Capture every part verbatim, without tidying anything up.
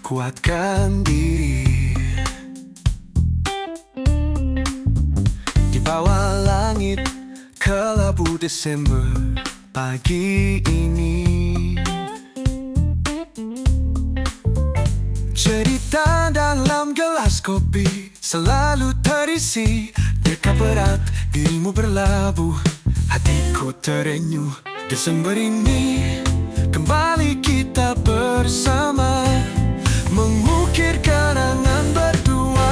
kuatkan diri. Di bawah langit kelabu Desember pagi ini, cerita dalam gelas kopi selalu terisi. Dekat berat dirimu berlabuh, hatiku terenyuh. Desember ini kembali kita bersama, mengukir kenangan berdua.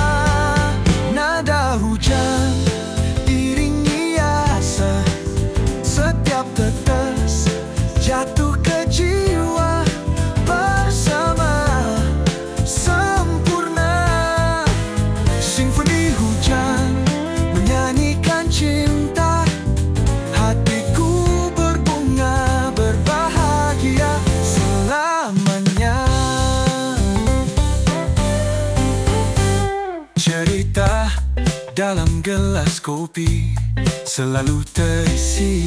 Nada hujan iringi asa, setiap tetes jatuh ke jiwa. Bersama sempurna, simfoni hujan menyanyikan cinta. Hatiku berbunga berbahagia selamanya. Cerita dalam gelas kopi selalu terisi.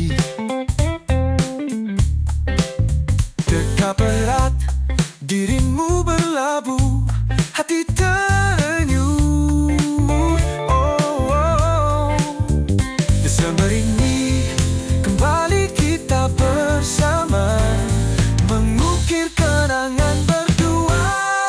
Dekat berat dirimu berlabuh, hati terenyuh. Oh, oh. Desember ini kembali kita bersama, mengukir kenangan berdua.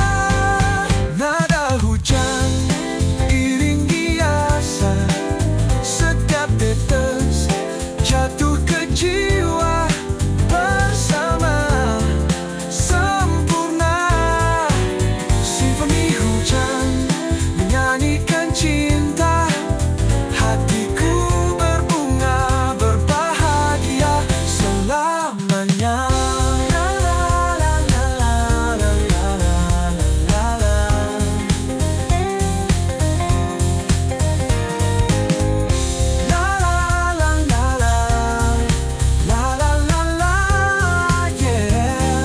Nada hujan iringi asa, setiap tetes jatuh ke jiwa. Bersama sempurna, simfoni hujan menyanyikan cinta. Hatiku berbunga berbahagia selamanya. La la la la la la la la la. La la la la la. La la la la, yeah.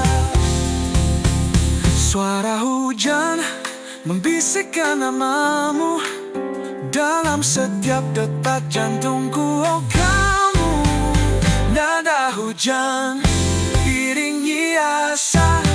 Suara hujan membisikkan namamu dalam setiap detak jantungku. Oh, kamu, nada hujan iringi asa,